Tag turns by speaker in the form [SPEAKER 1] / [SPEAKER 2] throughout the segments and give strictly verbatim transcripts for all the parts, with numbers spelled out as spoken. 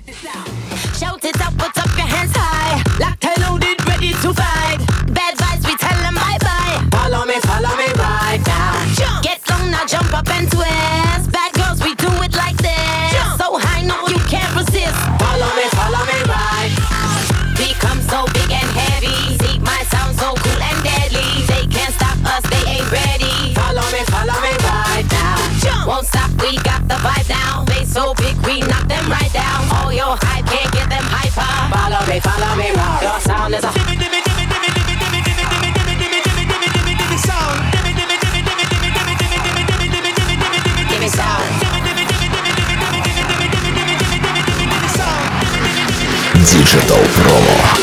[SPEAKER 1] Shout it up, put up your hands high. Locked and loaded, ready to fight. Bad vibes, we tell them bye-bye. Follow me, follow me right now. Jump. Get down now, jump up and twist. Bad girls, we do it like this. Jump. So high, no, you can't resist. Follow me, follow me right. Become so big and heavy. See my sound so cool and deadly. They can't stop us, they ain't ready. Follow me, follow me right now. Jump. Won't stop, we got the vibe now. They so big, we knock them right down. All your hype can't get them hyper. Follow me, follow me right. Your sound is a sound. Give me sound.
[SPEAKER 2] Digital Promo.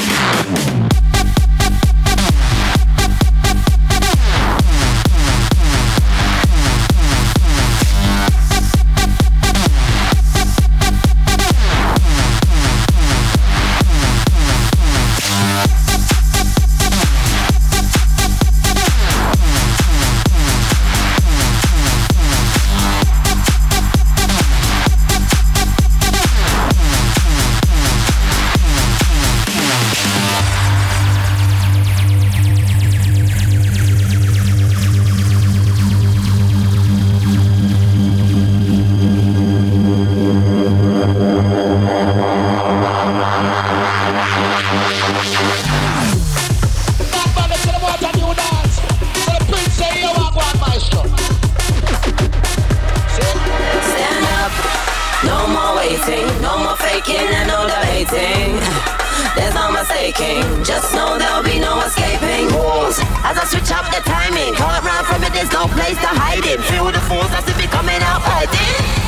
[SPEAKER 1] No more faking and no debating. There's no mistaking. Just know there'll be no escaping. Moves as I switch up the timing. Can't run from it, there's no place to hide it. Feel the force as if it coming out fighting.